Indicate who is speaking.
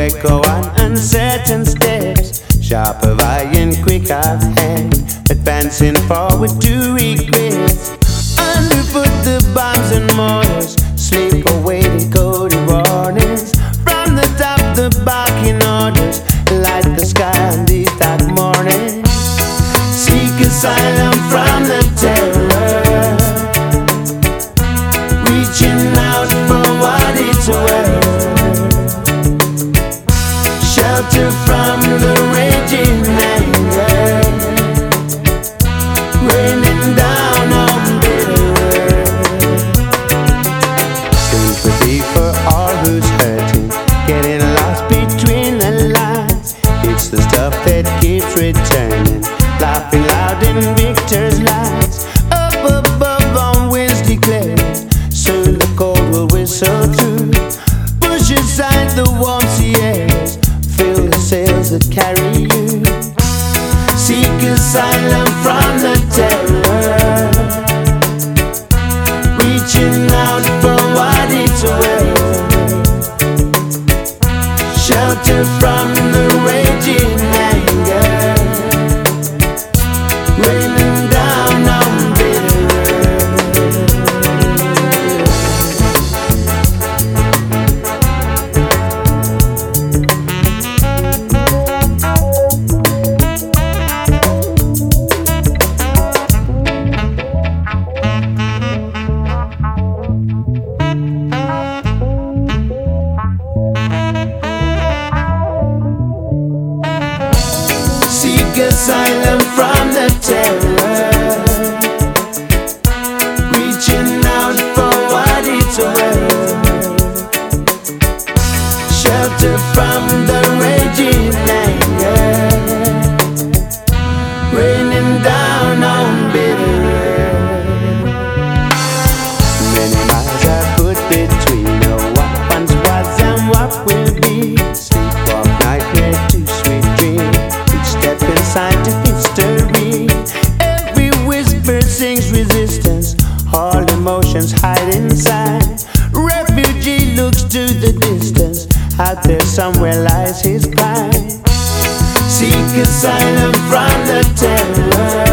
Speaker 1: echo on uncertain steps, sharp of eye and quick of hand, advancing forward to regress. Underfoot the bombs and mortars slip away to go to warnings. From the top the barking orders light the sky on these dark mornings. Seek asylum from the terror, reaching out for what it's worth. Shelter from the raging anger, raining down on bitter earth. Sympathy for all who's hurting, getting lost between the lines. It's the stuff that keeps returning, laughing loud in victor's lights. Up above on winds declared, soon the cold will whistle through. Push aside the warm sea airs, fill the sails that carry you. Seek asylum from the terror, reaching out for what it's worth. Shelter from the raging anger, raining down on bitter asylum from the terror, reaching out for what it's worth. Shelter from the raging anger, raining down on bitter earth. Many miles are put between what once was and what will be. Sleepwalk nightmare to sweet dream, step inside to history. Every whisper sings resistance, all emotions hide inside. Refugee looks to the distance, out there somewhere lies his pride. Seek asylum from the terror,